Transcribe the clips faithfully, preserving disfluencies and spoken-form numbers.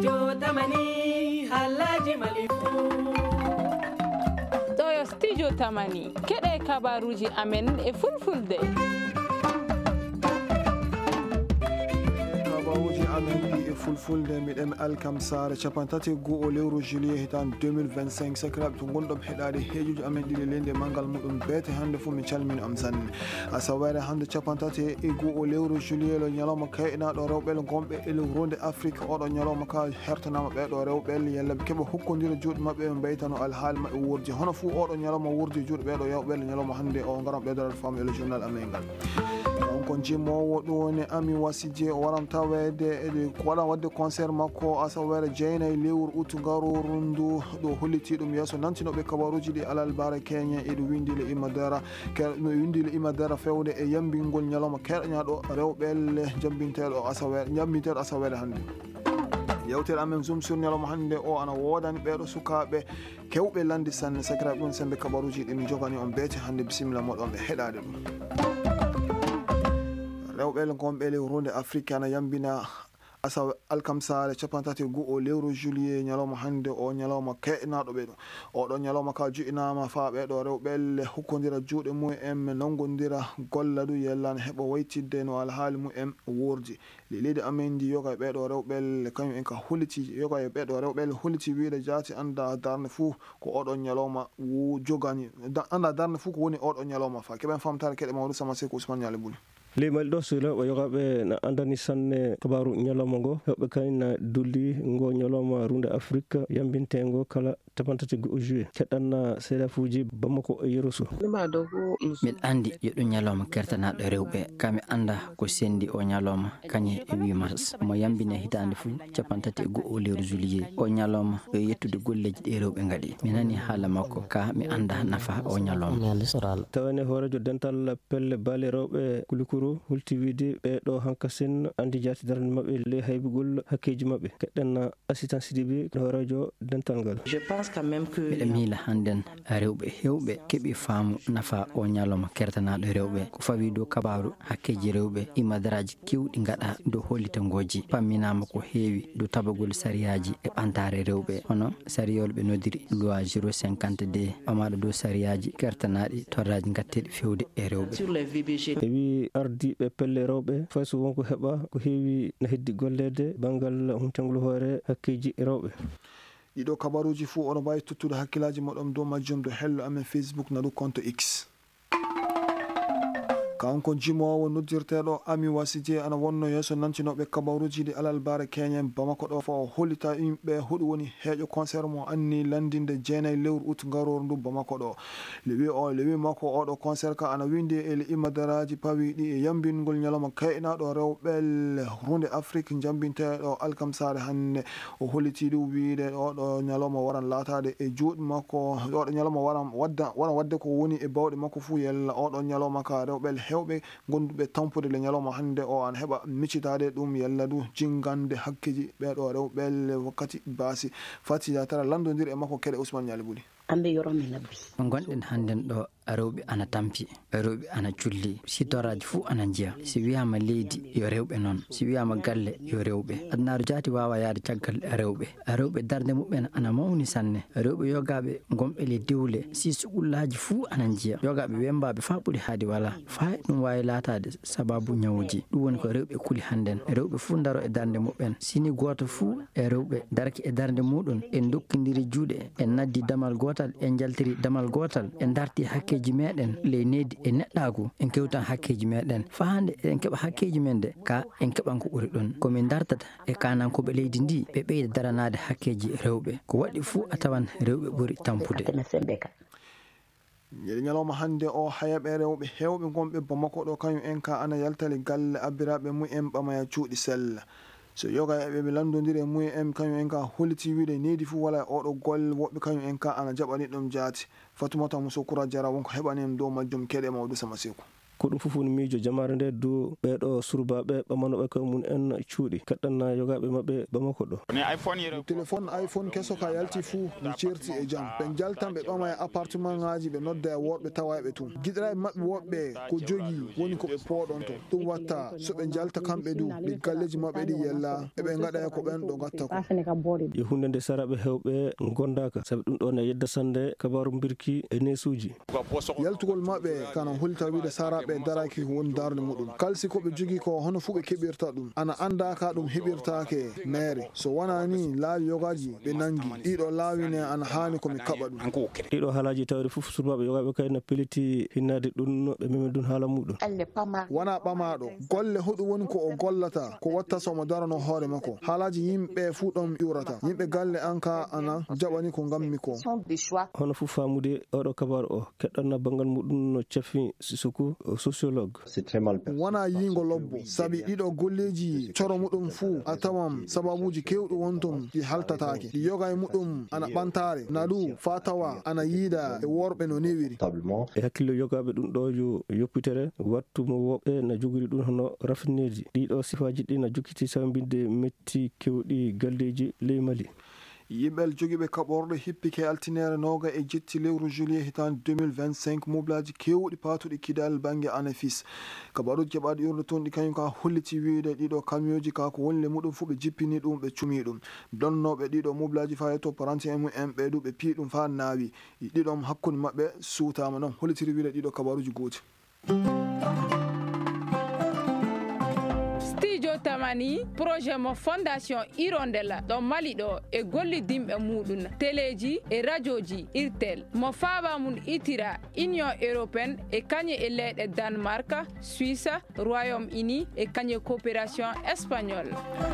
studio tamani halaji malifu ɗo studio tamani keɗe kabaruji amen e fulfulde. kabaruji amen ɗi e fulfulde miɗen alkam sare capantati go'o lewru juillet hitan deux mille vingt-cinq sakiraɓe to gonɗom heɗade heejuji amen ɗiɗi lende manggal muɗum beete hande fuu mi calmini am sanne asawere hande capantati e go'o lewru juillet lo ñalawma kayɗinaɗo rewɓel gonɓe e lewrude afrique oɗo ñalawma ka hertanama ɓeɗo rewɓel yellaɓe keeɓa hokkodira juuɗe mabɓe ɓe mbaytano alhaali mabɓe wurdi hono fuu oɗo ñalawma wurdi juuɗe ɓeɗo yewɓel ñalawma hande o garam ɓeydorade fam e le journal amen ngal ko jimmowo ɗum woni Ami Wassidie o waran tawede e waɗan wadde concert makko asawere jeenayi lewru août garoru ndu ɗo holliti ɗum yeeso nantinoɓe kabaruji ɗi alal bara keñe eɗo windi le imadara no windi le imadara fewde e yambingol ñalawma keɗoñaɗo rewɓel jambinteɗo asawere jambinteɗo asawere hannde yewtere amen zoom sur ñalawma hannde o ana wodani ɓeɗo sukaɓe kewɓe landi sanne sakiraɓe ɗum sembe kabaruji ɗi mi jogani on beete hannde bisimilla moɗon ɓe heɗade ɗum rewɓe gonɓe lewrude afrique ana yambina asa alkamsare capantati go'o lewru juillet ñalawma hannde o ñalawma keɗinaɗo ɓe ɗum oɗo ñalawma ka juɗinama fa ɓeɗo rewɓel hukkodira juuɗe mumen nongodira golla ɗum yellani heeɓa waytidde no alhaali mumen wurdi leydi amen ndi yoga e ɓeɗo rewɓel kañum en ka hulliti yoga e ɓeɗo rewɓel hulliti wiide jaati anda darde fuu ko oɗo ñalawma jogani anda darde fuu ko woni oɗo ñalawma fa keɓen famtare keɗe mawɗo sama seko ousmane ñale buli leymal ɗo so rewɓe yogaɓe na andani sanne kabaru ñalawma ngo heɓɓe kañna dulli ngo ñalawma runde afrique yambintego kala tapantati go'o juillet keɗɗanna seedafuji bamako e yerusu miɗa andi yoɗo ñalawma kertanaɗo rewɓe kami anda ko sendi o ñalawma kañe e huit mars mo yambine hitande fuu capantati e go'o lewru juillet o ñalawma e yettude golleji ɗe rewɓe gaɗi mi nani haala makko ka mi anda nafa o ñalawma tawani horejo dental pelle baale rewɓe kulikuru hulti wiide ɓeɗo hanka sen andi jaati darde mabɓe le haybugol hakkeji mabɓe keɗɗen assistant sidibi horejo dental ngal miɗa miila hannden rewɓe hewɓe keeɓi faamu nafa o ñalawma kertanaɗo rewɓe ko fawi dow kabaru hakkeji rewɓe imadaraji kewɗi gaɗa dow hollitangoji pamminama ko heewi dow tabagol sariyaji e ɓantare rewɓe hono sariyol ɓe nodiri loi zéro cinquante d ɓamaɗo dow sariyaji kertanaɗi torraji gatteɗi fewde e rewɓe ardiɓe pelle rewɓe fay so wonko heɓa ko heewi no heddi gollede banggal humtengol hoore hakkeji rewɓe ɗiɗo kabaruji fuu oɗo mbawi tottude hakkillaji moɗon dow majjum do hello amen facebook naɗu compte x kanko jimowo noddirteɗo Ami Wassidie ana wonno yeeso nantinoɓe kabaruji ɗi alal bara keñen bamako ɗo fa o hollita yimɓe huɗo woni heeƴo concert mo anni landinde jeenayi lewru août garoru ndu bamako ɗo lewi o lewi makko oɗo concert ka ana windi e le imadaraji pawi ɗi e yambingol ñalawma kayɗinaɗo rewɓel runde afrique jambinteɗo alkamsare hannde o holliti ɗum wiide oɗo ñalawma waran latade e juuɗe makko oɗo ñalawma waran wadda waran wadde ko woni e bawɗe makko fuu yella oɗo ñalawma ka rewɓel hewɓe gonduɓe tampude le ñalawma hannde o an heɓa miccitade ɗum yalla du jingande hakkeji ɓeɗo rewɓel wakkati baasi fatida tara landodiri e makko keɗe Ousmane Ñale Buli gonɗen hannden ɗo rewɓe ana tampi rewɓe ana culli sitoraji fuu ana jiya si wiyama leydi yo rewɓe noon si wiyama galle yo rewɓe adnaru jaati wawa yaade caggal rewɓe rewɓe darde muɓen ana mawni sanne rewɓe yogaɓe gonɓe le dewle si sugullaji fuu ana jiya yogaɓe wembaɓe fa ɓuuri haadi wala fa ɗum wawi latade sababu ñawuji ɗum woni ko rewɓe kuuli hannden rewɓe fuu daro e darde muɓen sini goto fuu e rewɓe darki e darde muɗum en dokkidiri juuɗe en naddi damal gotal en jaltiri damal gotal en darti hakkeji meɗen ley neddi e neɗɗagu en kewtan hakkeji meɗen fa hande en keɓa hakkeji men de ka en keɓan ko ɓuuri ɗon komin dartata e kanankoɓe leydi ndi ɓe ɓeyda daranade hakkeji rewɓe ko waɗi fuu a tawan rewɓe ɓuuri tampude yeɗe ñalawma hannde o hayaɓe rewɓe hewɓe gonɓe bamako ɗo kañum en ka ana yaltali galle abbiraɓe mumen ɓamaya cuuɗi sella so yoga eɓe landodiri e mumen kañum en ka holliti wiide nedi fuu wala oɗo golle woɓɓe kañum en ka ana jaɓani ɗum jaati Fatoumata Mousso Koura Diarra wonko heɓani en dow majjum keɗe mawɗo sama seko ko ɗum fof woni miijo jamare nde dow ɓeɗo surbaɓe ɓamanoɓe koye mum en cuuɗi kaɗɗanna yogaɓe maɓɓe Bamako ɗo. téléphone iphone keso ka yalti fuu mi certi e jam ɓe jaltan ɓe ɓama e appartement ngaji ɓe nodda e worɓe tawaɓe tun giɗiraɓe maɓɓe woɓɓe ko jogii woni koɓe pooɗon to ɗum watta so ɓe jalta kamɓe du ɗi galleji maɓɓe ɗi yella eɓe gaɗa e ko ɓen ɗo gatta ko yo hunde nde saraɓe hewɓe gondaka saabi ɗum ɗon e yedda sande kabaru birki e nesuji yaltugol maɓɓe kana hulta wiide saraɓe daraki woni darde muɗum kalsi koɓe jogii ko hono fuu ɓe keɓirta ɗum ana anda ka ɗum heɓirtake maire so wona ni laawi yogaji ɓe nangi ɗiɗo laawine ana hani komi kaɓa ɗum ɗiɗo haalaji tawde fof surbaɓe yogaɓe kayna peliti hinnade ɗum ɓe memi ɗum haala muɗum wona ɓamaɗo golle hoɗum woni ko o gollata ko watta somo darano hoore makko haalaji yimɓe fuu ɗon ƴurata yimɓe galle an ka ana jaɓani ko gammi ko hono fof famude oɗo kabaru o keɗɗanna banggal muɗum no cafi Sissoko sociologue wona yingo lobbo saabi ɗiɗo golleji coro muɗum fuu a tawan sababuji kewɗi wonton ɗi haltatake ɗi yoga e muɗum ana ɓantare na ɗu fa tawa ana yiida e worɓe no newiri e hakkille yogaɓe ɗum ɗo yo yoppitere wattumo woɓɓe na jogori ɗum hono rafineji ɗiɗo sifaji ɗi na jokkiti sawbinde metti kewɗi galleji ley Mali. yimɓel jogiiɓe kaɓorɗo hippike altinere noga e jetti lewru juillet hitande deux mille vingt-cinq moblaji kewɗi patuɗi kidal banggue anafis kabaruji keɓaɗi urde toon ɗi kañum ka holliti wiide ɗiɗo kamioji ka ko woni le muɗum fuu ɓe jippini ɗum ɓe cumi ɗum donnoɓe ɗiɗo moblaji fa to paranti en mumen ɓe ɗu ɓe pii ɗum fa naawi ɗiɗon hakkude maɓɓe suutama noon hollitiri wiide ɗiɗo kabaruji gooti. Studio Tamani projet mo fondation Hirondella ɗo Mali ɗo e gollidimɓe muɗum téléji e radioji irtel mo faaba mum itira Union européenne e kañe e leyɗe Danemark, Suisse, Royaume-Uni e kañe coopération espagnole.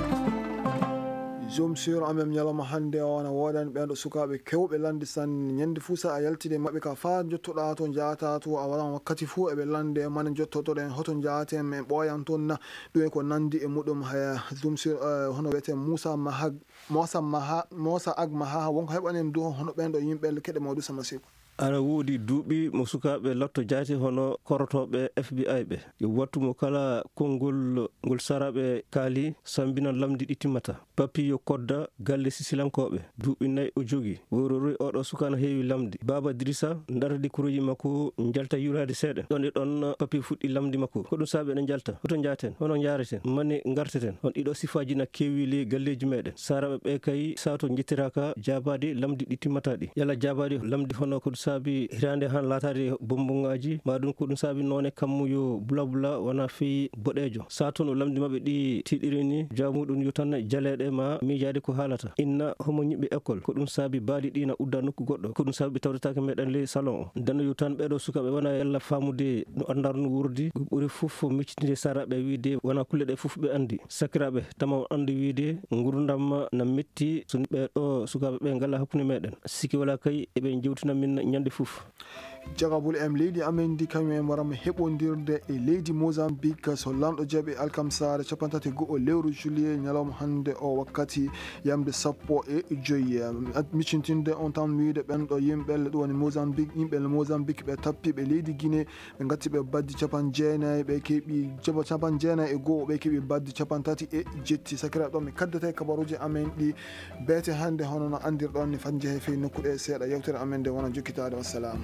jom sur amem ñalawma hannde o ana woodani ɓen ɗo sukaɓe kewɓe lande sanne ñande fuu sa a yaltide maɓɓe ka fa jottoɗa to jaata to a waɗan wakkati fuu eɓe lande mane jottotoɗen hoto jaaten men ɓooyan toon na ɗum e ko nandi e muɗum ha jom sur hono wiyete Moussa Maha Moussa Maha Moussa Ag Maha wonko heɓanen du hono ɓen ɗo yimɓe keɗe mawdu sama siko ara woodi duuɓi mo sukaɓe latto jaati hono korotoɓe F B I ɓe yo wattumo kala konngol ngol saraɓe kaali sambina lamdi ɗi timmata papi yo kodda galle sisilankoɓe duuɓi nayyi o jogui wororoy oɗo sukano heewi lamdi baba Drissa daradi kuroji makko jalta yurade seeɗa ɗon e ɗon papi fuɗɗi lamdi makko ko ɗum saabi eɗen jalta hoto jaaten hono jareten mani garteten on ɗiɗo sifaji na keewi le galleji meɗen saraɓe ɓe kay sato jettiraka jabade lamdi ɗi timmata ɗi yalla jabade lamdi hono ko saabi hirande han latade bombongaji maɗum ko ɗum saabi noone kammu yo bulabula wona feyi boɗejo sa toon o lamdi mabɓe ɗi tiɗiri ni jamuɗum yo tan jaleɗe ma miijade ko haalata inna homo ñiɓɓe école ko ɗum saabi baali ɗi na udda nokku goɗɗo ko ɗum saabi tawretake meɗen ley salon o dano yo tan ɓeɗo sukaɓe wona yalla famude no andarno wurdi ɓuuri foof miccitinde saraɓe wiide wona kulle ɗe foof ɓe andi sakiraɓe tama andi wiide gurdam na metti so ɓeɗo sukaɓe ɓe ngala hakkude meɗen sikki wala kay eɓe jewtina min ñande foof jagabul em leydi amen ndi kañum en warama heɓodirde e leydi Mozambique so lamɗo jaaɓi alkamsare capantati go'o lewru juillet ñalawma hande o wakkati yamde sappo e joyyi miccintinde on tan wiide ɓen ɗo yimɓelle ɗum woni Mozambique yimɓelle Mozambique ɓe tappiɓe leydi Guinée ɓe gatti ɓe baddi capan jeenayyi ɓe keeɓi jaba capan jeenayyi e goho ɓe keeɓi baddi capantati e jetti sakiraɓe ɗon mi kaddete kabaruji amen ɗi beete hande hono no andirɗon ni fan jeehe fewi nokkuɗe seeɗa yewtere amen nde wona jokkitade wassalam.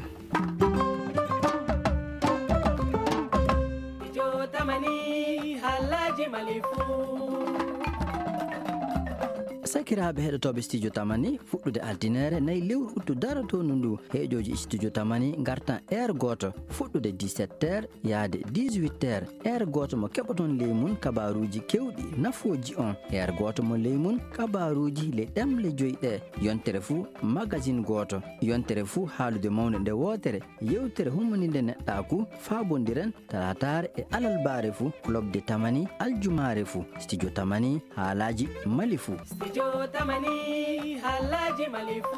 Studio Tamani halaji malifu sakiraɓe heɗotoɓe studio tamani fuɗɗude altinere nayyi lewru uttu darato no ndu heeƴoji studio tamani gartan heure goto fuɗɗude dix-sept heures yaade dix-huit heures heure goto mo keɓoton ley mum kabaruji kewɗi nafoji on heure goto mo ley mum kabaruji le ɗemle joyyi ɗe yontere fuu magazine goto yontere fuu haalude mawde nde wotere yewtere hummonide neɗɗaku fabodiren talatare e alalbare fuu lobde tamani aljumare fuu studio tamani haalaji mali fuu Studio Tamani halaji malifu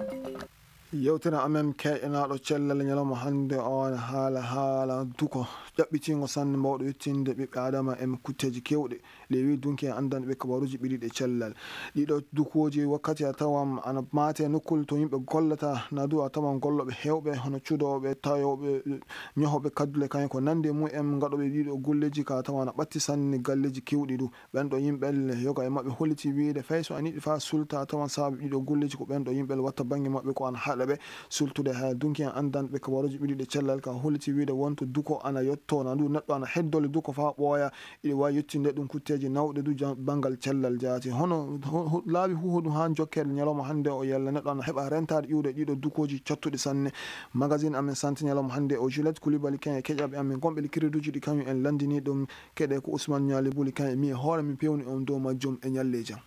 yewtere amen keƴƴanaɗo cellal ñalawma hande on haala haala duko ƴaɓɓitingo sanne mbawɗo yettinde ɓiɓɓe adama e kutteji kewɗe lewi dunki en andan ɓe kabaruji ɓiɗiɗe cellal ɗiɗo dukoji wakkati a tawan ana mate nokkul to yimɓe gollata na du a tawan golloɓe hewɓe hono cuudoɓe tayoɓe ñohoɓe kaddule kañum ko nande mumen gaɗoɓe ɗiɗo golleji ka tawa na ɓatti sanne galleji kewɗi ɗu ɓenɗo yimɓel yoga e mabɓe holliti wiide fay so ani ɗi fa sulta tawan saabu ɗiɗo golleji ko ɓenɗo yimɓel watta banggue mabɓe ko ana haɗa ɓe sultude ha dunki en andan ɓe kabaruji ɓiɗiɗe cellal ka holliti wiide wonto duko ana yetto na du neɗɗo ana heddole duko fa ɓooya iɗi wawi yettinde ɗum kutteji nawɗe du banggal cellal jaati hono laaɓi hu hoɗum ha jokkede ñalawma hande o yalla neɗɗo ana heeɓa rentade ƴiwde ɗiɗo dukoji cattuɗi sanne magazine amen santé ñalawma hande o Juliette Coulibaly ken e keƴaɓe amen gonɓe likiriduji ɗi kañum en landini ɗum keɗe ko Ousmane Niali Buli kan e mi e hoore mi pewni on dow majjum e ñalle jam.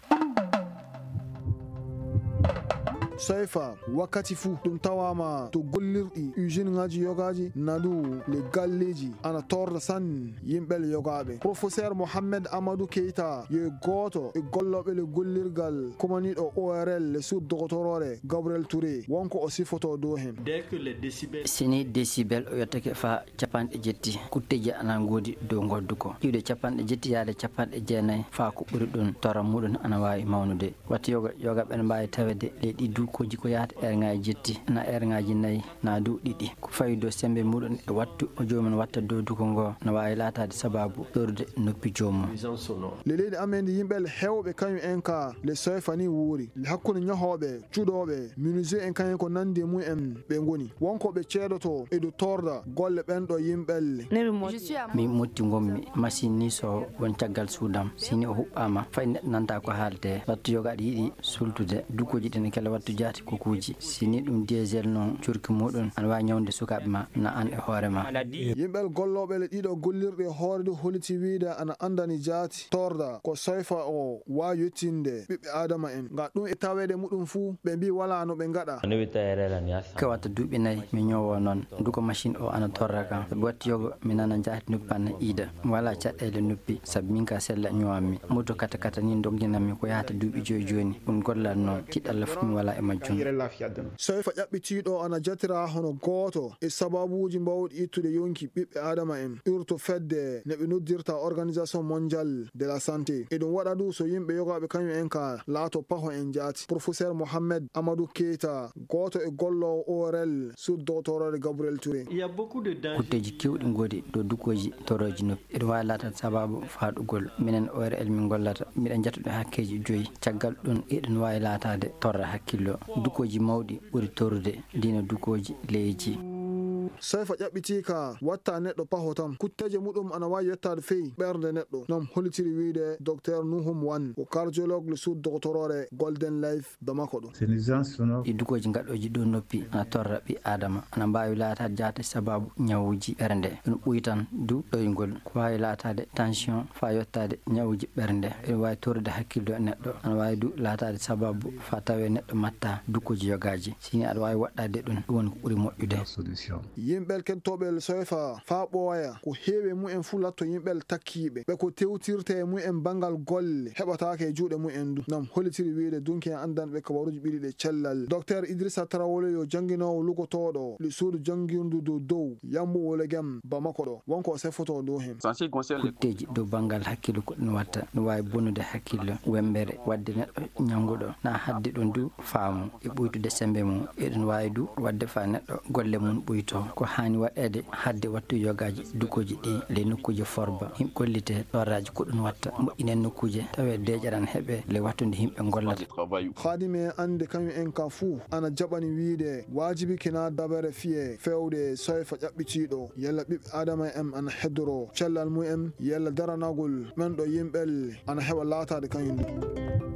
soyfa wakkati fuu ɗum tawama to gollirɗi usine ngaji yogaji nadu le galleji ana torda sanne yimɓel yogaɓe. Professeur Mohamed Amadou Keita yo goto e golloɓe le gollirgal komaniɗo O R L le sud doctorore Gabriel Touré wonko o sifoto dow hen. sini décibel o yettake fa capanɗe jetti kutteji ana godi dow goddu ko ƴiwde capanɗe jetti yaade capanɗe jeenayyi fa ko ɓuri ɗum tora muɗum ana wawi mawnude watti yoga yogaɓe ne mbawi tawede leydi dukoji ko yahata ergaji jetti na ergaji nayyi na du ɗiɗi ko fawi dow sembe muɗum e wattu o jomum watta dow duko ngo no wawi latade sababu ɗorde noppi jomum. le leydi amen yimɓel hewɓe kañum en ka le soyfa ni wuuri hakkude ñahoɓe cuuɗoɓe menuisier en kañum ko nandi e mumen ɓe goni wonko ɓe ceedoto eɗo torda golle ɓenɗo yimɓelle. mi motti gommi machine ni so won caggal suudam sini o huɓɓama fay neɗɗo nanta ko haalte wattu yoga aɗa yiiɗi sultude dukoji ɗene kala wattu jaati kokuji sini ɗum diesel noon curki muɗum ana wawi ñawde sukaɓe ma na an e hoorema. yimɓel golloɓe le ɗiɗo gollirɗe hoore du holliti wiide ana andani jaati torda ko soyfa o wawi yettinde ɓiɓɓe adama en ga ɗum e tawede muɗum fuu ɓe mbi wala no ɓe gaɗa. ka watta duuɓi nayyi mi ñowo noon duko machine o ana torra kam sabi watti yogo mi nana jaati noppi anna iida wala caɗɗele noppi saabi min ka sella ñowammi moto kata kata ni dogginanmi ko yahata duuɓi joni joni ɗum gollal noon tiɗalla fof mi wala e majjum. soyfa ƴaɓɓitiɗo ana jatira hono goto e sababuji mbawɗi ittude yonki ɓiɓɓe adama en ɓurto fedde ne ɓe noddirta organisation mondial de la santé e ɗum waɗa du so yimɓe yogaɓe kañum en ka laato paho en jaati. Professeur Mohamed Amadou Keita goto e gollowo O R L sud doctorore Gabriel Touré. kutteji kewɗi godi dow dukoji toroji noppi eɗum wawi latade sababu faɗugol minen O R L min gollata miɗen jattuɗe hakkeji joyyi caggal ɗum eɗen wawi latade torra hakkillo dukoji mawɗi ɓuuri torrude dina dukoji leyji. soyfa ƴaɓɓitika watta neɗɗo paho tam kutteje muɗum ana wawi yettade feyi ɓerde neɗɗo noon hollitiri wiide docteur Nouhoum Wane ko cardiologue le sud doctorore Golden Life Bamako ɗo. ɗi dukoji gaɗoji dow noppi ana torra ɓi adama ana mbawi latade jaate sababu ñawuji ɓernde ɗum ɓuyi tan du ɗoygol ko wawi latade tension fa yettade ñawuji ɓernde ene wawi torrude hakkillo e neɗɗo ana wawi du latade sababu fa tawe neɗɗo matta dukoji yogaji sini aɗa wawi waɗɗade ɗum ɗum woni ko ɓuuri moƴƴude. yimɓel kentoɓel soyfa fa ɓooya ko heewi mumen fuu latto yimɓel takkiɓe ɓe ko tewtirte e mumen banggal golle heɓatake e juuɗe mumen du nam hollitiri wiide dunki en andanɓe kabaruji ɓiɗiɗe cellal. docteur Idrissa Traoré yo janguinowo lugotoɗo le suudu jangindu dow dow Yambo Wolegem Bamako ɗo wonko o sefoto dow hen. kutteji dow banggal hakkillo ko ɗum watta no wawi bonnude hakkillo wembere wadde neɗɗo ñanguɗo na hadde ɗum du faamu e ɓuytude sembe mum eɗen wawi du wadde fa neɗɗo golle mum ɓuyto ko hani waɗede hadde wattu yogaji dukoji ɗi le nokkuji forba himɓe gollite ɗorraji ko ɗum watta moƴƴinen nokkuje tawe deƴaran heeɓe le wattude himɓe gollata. haadimi ande kañum en ka fuu ana jaɓani wiide wajibi kina dabere fiye fewde soyfa ƴaɓɓitiɗo yalla ɓiɓɓe adama en ana heddoro cellal mumen yalla daranagol men ɗo yimɓel ana heɓa latade kañum du.